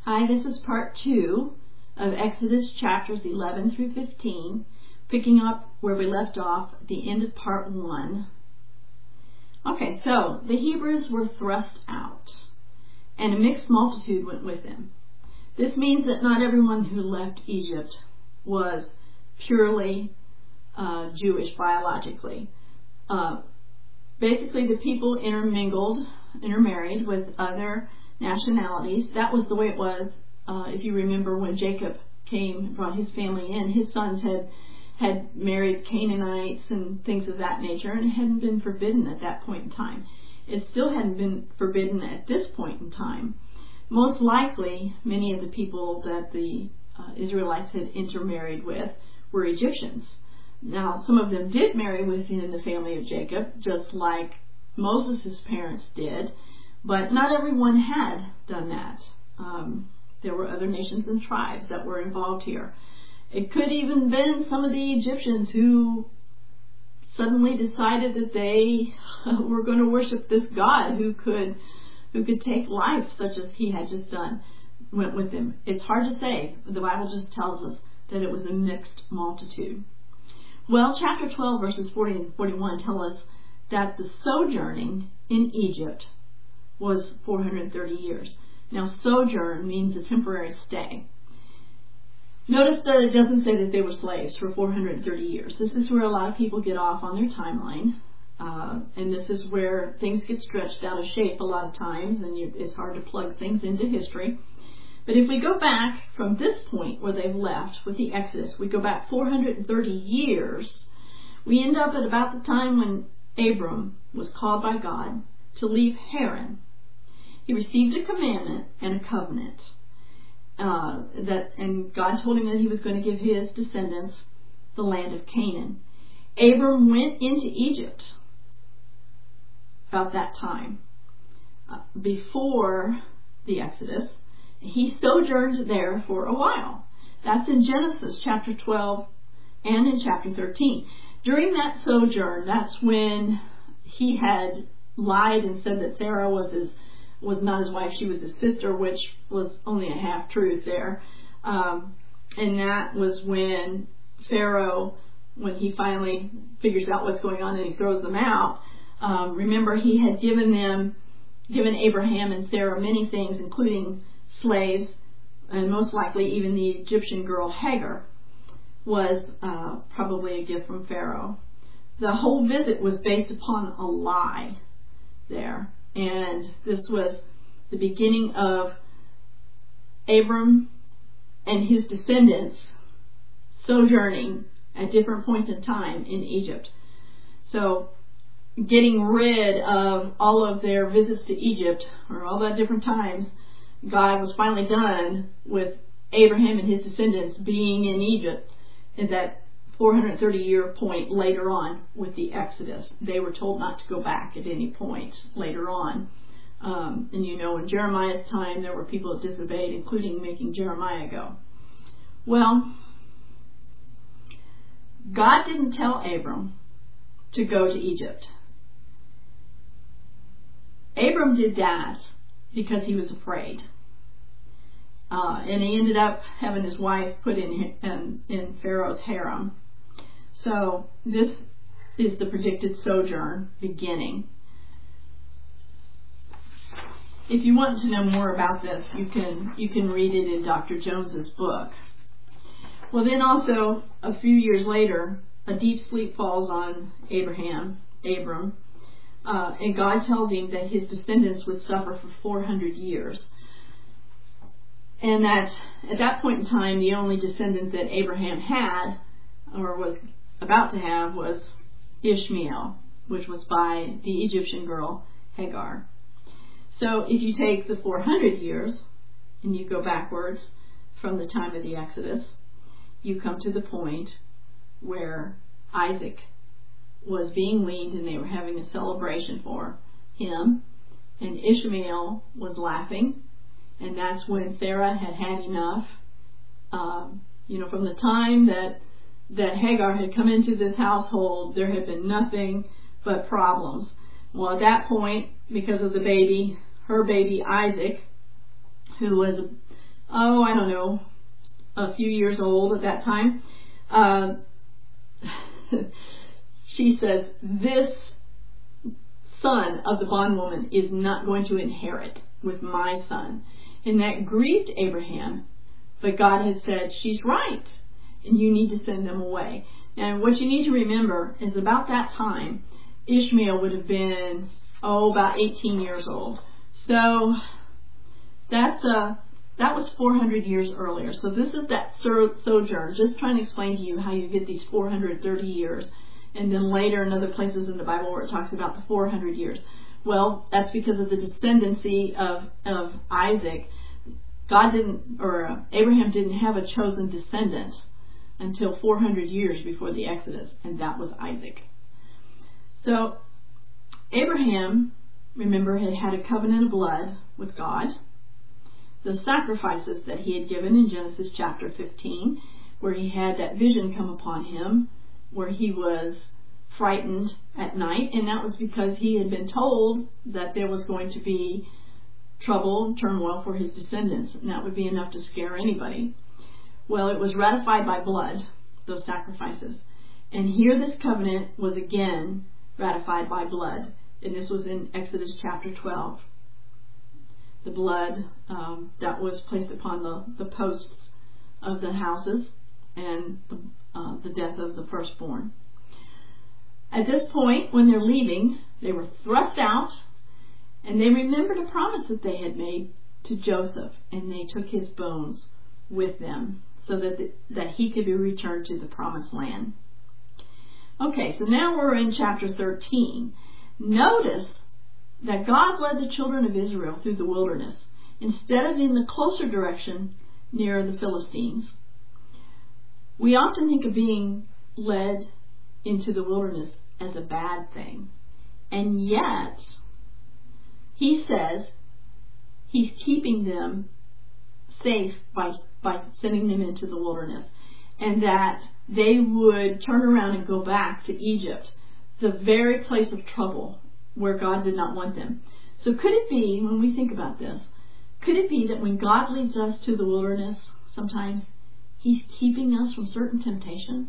Hi, this is part 2 of Exodus chapters 11 through 15, picking up where we left off at the end of part 1. Okay, so the Hebrews were thrust out, and a mixed multitude went with them. This means that not everyone who left Egypt was purely Jewish biologically. Basically, the people intermarried with other nationalities. That was the way it was. If you remember when Jacob came, brought his family in, his sons had married Canaanites and things of that nature, and it hadn't been forbidden at that point in time. It still hadn't been forbidden at this point in time. Most likely, many of the people that the Israelites had intermarried with were Egyptians. Now, some of them did marry within the family of Jacob, just like Moses' parents did, but not everyone had done that. There were other nations and tribes that were involved here. It could even been some of the Egyptians who suddenly decided that they were going to worship this God who could take life, such as he had just done, went with him. It's hard to say. The Bible just tells us that it was a mixed multitude. Well, chapter 12, verses 40 and 41 tell us that the sojourning in Egypt was 430 years. Now, sojourn means a temporary stay. Notice that it doesn't say that they were slaves for 430 years. This is where a lot of people get off on their timeline. And this is where things get stretched out of shape a lot of times, and it's hard to plug things into history. But if we go back from this point where they've left with the Exodus, we go back 430 years, we end up at about the time when Abram was called by God to leave Haran. He received a commandment and a covenant, and God told him that he was going to give his descendants the land of Canaan. Abram went into Egypt about that time, before the Exodus. He sojourned there for a while. That's in Genesis chapter 12 and in chapter 13. During that sojourn, that's when he had lied and said that Sarah was not his wife, she was his sister, which was only a half-truth there. And that was when Pharaoh, when he finally figures out what's going on and he throws them out, remember he had given Abraham and Sarah many things, including slaves, and most likely even the Egyptian girl Hagar was probably a gift from Pharaoh. The whole visit was based upon a lie there, and this was the beginning of Abram and his descendants sojourning at different points in time in Egypt. So getting rid of all of their visits to Egypt, or all that different times, God was finally done with Abraham and his descendants being in Egypt at that 430-year point later on with the Exodus. They were told not to go back at any point later on. And in Jeremiah's time, there were people that disobeyed, including making Jeremiah go. Well, God didn't tell Abram to go to Egypt. Abram did that because he was afraid. And he ended up having his wife put in Pharaoh's harem. So this is the predicted sojourn beginning. If you want to know more about this, you can read it in Dr. Jones's book. Well, then also, a few years later, a deep sleep falls on Abram, and God tells him that his descendants would suffer for 400 years. And that at that point in time, the only descendant that Abraham had, or was about to have, was Ishmael, which was by the Egyptian girl Hagar. So if you take the 400 years and you go backwards from the time of the Exodus, you come to the point where Isaac was being weaned and they were having a celebration for him, and Ishmael was laughing. And that's when Sarah had had enough. From the time that Hagar had come into this household, there had been nothing but problems. Well, at that point, because of her baby Isaac, who was I don't know, a few years old at that time, she says, this son of the bondwoman is not going to inherit with my son. And that grieved Abraham. But God had said, she's right, and you need to send them away. And what you need to remember is about that time, Ishmael would have been, about 18 years old. So that was 400 years earlier. So this is that sojourn, just trying to explain to you how you get these 430 years. And then later in other places in the Bible where it talks about the 400 years. Well, that's because of the descendancy of Isaac. Abraham didn't have a chosen descendant until 400 years before the Exodus, and that was Isaac. So Abraham, remember, had a covenant of blood with God. The sacrifices that he had given in Genesis chapter 15, where he had that vision come upon him, where he was frightened at night, and that was because he had been told that there was going to be trouble and turmoil for his descendants, and that would be enough to scare anybody. Well, it was ratified by blood, those sacrifices. And here this covenant was again ratified by blood, and this was in Exodus chapter 12. The blood that was placed upon the posts of the houses, and the death of the firstborn. At this point, when they're leaving, they were thrust out, and they remembered a promise that they had made to Joseph, and they took his bones with them so that he could be returned to the promised land. Okay, so now we're in chapter 13. Notice that God led the children of Israel through the wilderness instead of in the closer direction near the Philistines. We often think of being led into the wilderness as a bad thing. And yet, he says he's keeping them safe by sending them into the wilderness. And that they would turn around and go back to Egypt, the very place of trouble where God did not want them. So could it be, when we think about this, could it be that when God leads us to the wilderness, sometimes he's keeping us from certain temptations?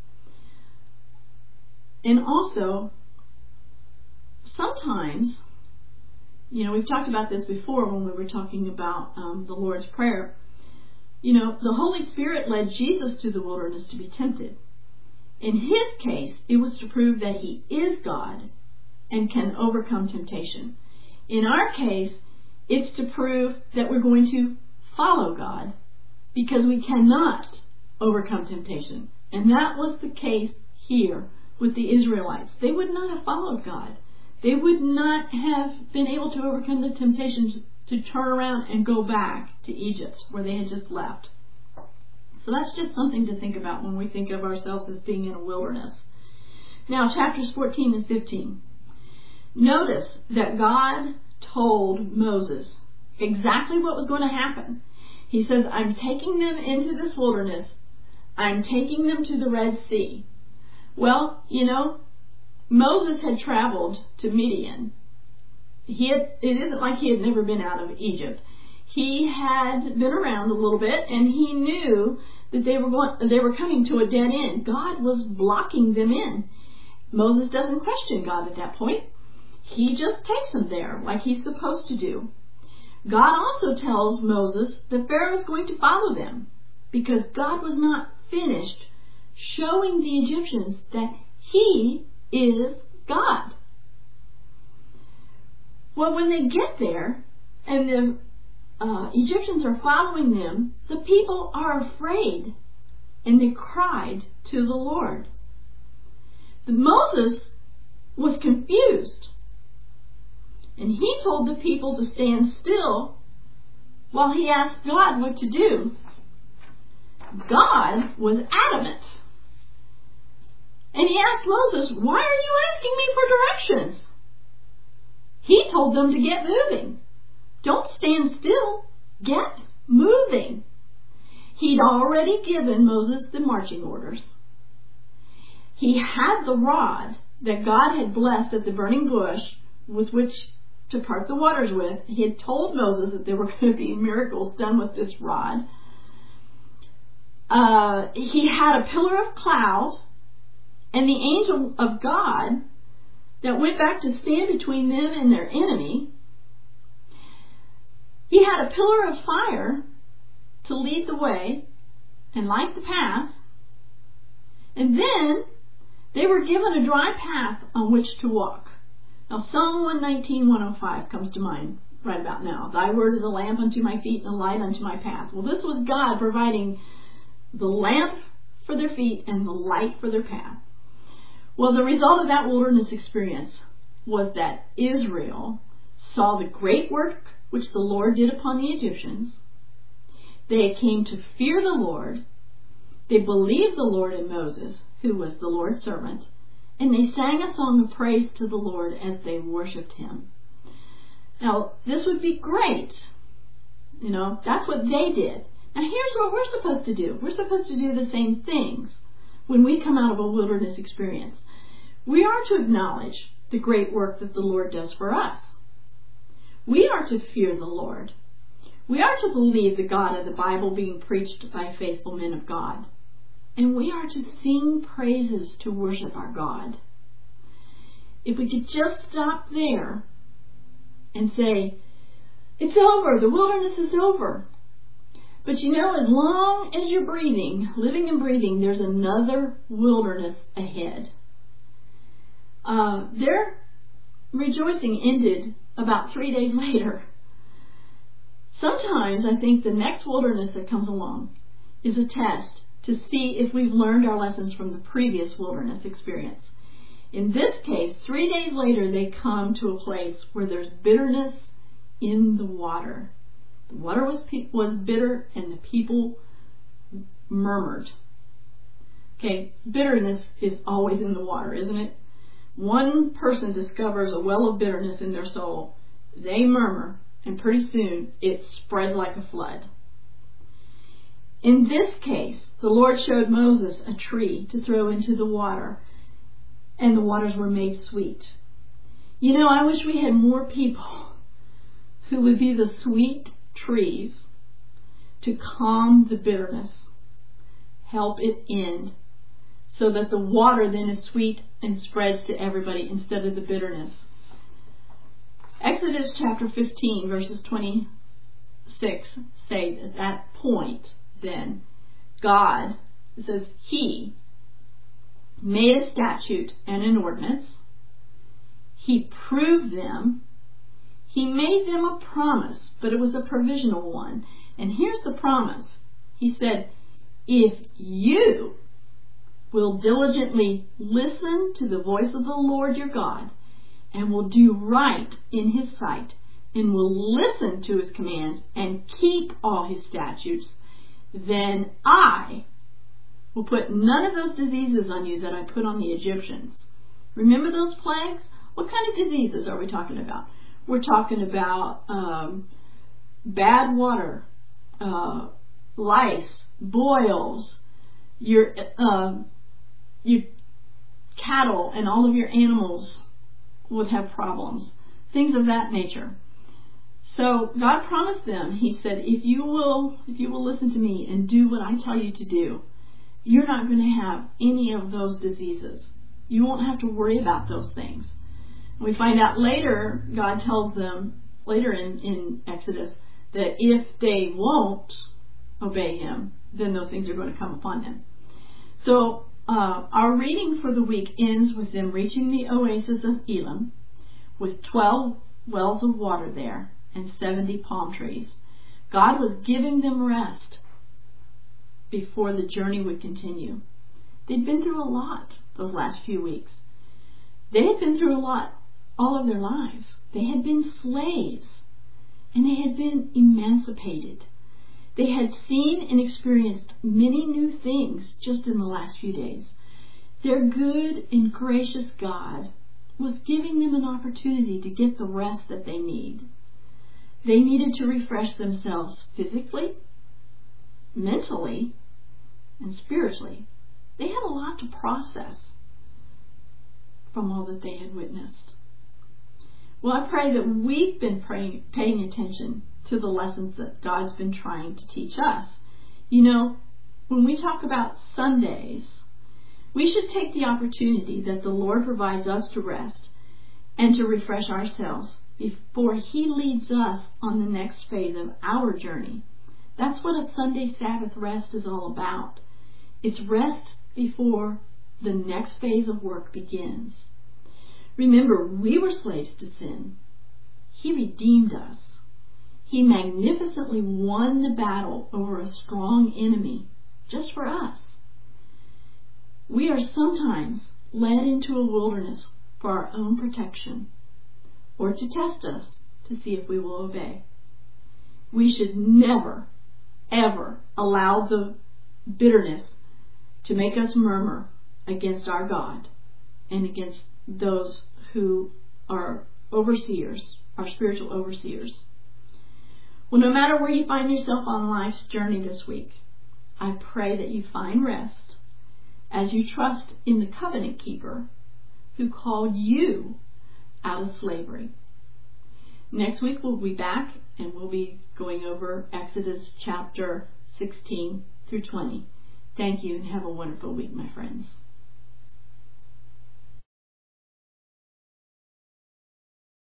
And also, sometimes, we've talked about this before when we were talking about the Lord's Prayer. The Holy Spirit led Jesus to the wilderness to be tempted. In his case, it was to prove that he is God and can overcome temptation. In our case, it's to prove that we're going to follow God because we cannot overcome temptation. And that was the case here with the Israelites. They would not have followed God. They would not have been able to overcome the temptations to turn around and go back to Egypt, where they had just left. So that's just something to think about when we think of ourselves as being in a wilderness. Now, chapters 14 and 15. Notice that God told Moses exactly what was going to happen. He says, I'm taking them into this wilderness. I'm taking them to the Red Sea. Well, Moses had traveled to Midian. It isn't like he had never been out of Egypt. He had been around a little bit, and he knew that they were coming to a dead end. God was blocking them in. Moses doesn't question God at that point. He just takes them there like he's supposed to do. God also tells Moses that Pharaoh is going to follow them because God was not finished showing the Egyptians that he is God. Well, when they get there and the Egyptians are following them, the people are afraid and they cried to the Lord. Moses was confused and he told the people to stand still while he asked God what to do. God was adamant. And he asked Moses, why are you asking me for directions? He told them to get moving. Don't stand still. Get moving. He'd already given Moses the marching orders. He had the rod that God had blessed at the burning bush with which to part the waters with. He had told Moses that there were going to be miracles done with this rod. He had a pillar of cloud and the angel of God that went back to stand between them and their enemy. He had a pillar of fire to lead the way and light the path. And then they were given a dry path on which to walk. Now Psalm 119:105 comes to mind right about now. Thy word is a lamp unto my feet and a light unto my path. Well, this was God providing the lamp for their feet and the light for their path. Well, the result of that wilderness experience was that Israel saw the great work which the Lord did upon the Egyptians. They came to fear the Lord. They believed the Lord in Moses, who was the Lord's servant, and they sang a song of praise to the Lord as they worshipped him. Now, this would be great. You know, that's what they did. Now, here's what we're supposed to do. We're supposed to do the same things when we come out of a wilderness experience. We are to acknowledge the great work that the Lord does for us. We are to fear the Lord. We are to believe the God of the Bible being preached by faithful men of God. And we are to sing praises to worship our God. If we could just stop there and say, it's over, the wilderness is over. But you know, as long as you're breathing, living and breathing, there's another wilderness ahead. Their rejoicing ended about 3 days later. Sometimes I think the next wilderness that comes along is a test to see if we've learned our lessons from the previous wilderness experience. In this case, 3 days later, they come to a place where there's bitterness in the water. The water was bitter and the people murmured. Okay, bitterness is always in the water, isn't it? One person discovers a well of bitterness in their soul. They murmur, and pretty soon it spreads like a flood. In this case, the Lord showed Moses a tree to throw into the water, and the waters were made sweet. You know, I wish we had more people who would be the sweet trees to calm the bitterness, help it end, so that the water then is sweet and spreads to everybody instead of the bitterness. Exodus chapter 15 verses 26 say at that point then, God, it says, He made a statute and an ordinance. He proved them. He made them a promise, but it was a provisional one. And here's the promise. He said, if you will diligently listen to the voice of the Lord your God, and will do right in His sight, and will listen to His commands, and keep all His statutes, then I will put none of those diseases on you that I put on the Egyptians. Remember those plagues? What kind of diseases are we talking about? We're talking about bad water, lice, boils, your cattle and all of your animals would have problems, things of that nature. So God promised them, He said, if you will listen to me and do what I tell you to do, you're not going to have any of those diseases. You won't have to worry about those things. And we find out later, God tells them, later in Exodus, that if they won't obey Him, then those things are going to come upon them. So our reading for the week ends with them reaching the oasis of Elim with 12 wells of water there and 70 palm trees. God was giving them rest before the journey would continue. They'd been through a lot those last few weeks. They had been through a lot all of their lives. They had been slaves and they had been emancipated. They had seen and experienced many new things just in the last few days. Their good and gracious God was giving them an opportunity to get the rest that they need. They needed to refresh themselves physically, mentally, and spiritually. They had a lot to process from all that they had witnessed. Well, I pray that we've been paying attention to the lessons that God's been trying to teach us. You know, when we talk about Sundays, we should take the opportunity that the Lord provides us to rest and to refresh ourselves before He leads us on the next phase of our journey. That's what a Sunday Sabbath rest is all about. It's rest before the next phase of work begins. Remember, we were slaves to sin. He redeemed us. He magnificently won the battle over a strong enemy just for us. We are sometimes led into a wilderness for our own protection or to test us to see if we will obey. We should never, ever allow the bitterness to make us murmur against our God and against those who are overseers, our spiritual overseers. Well, no matter where you find yourself on life's journey this week, I pray that you find rest as you trust in the covenant keeper who called you out of slavery. Next week we'll be back and we'll be going over Exodus chapter 16 through 20. Thank you and have a wonderful week, my friends.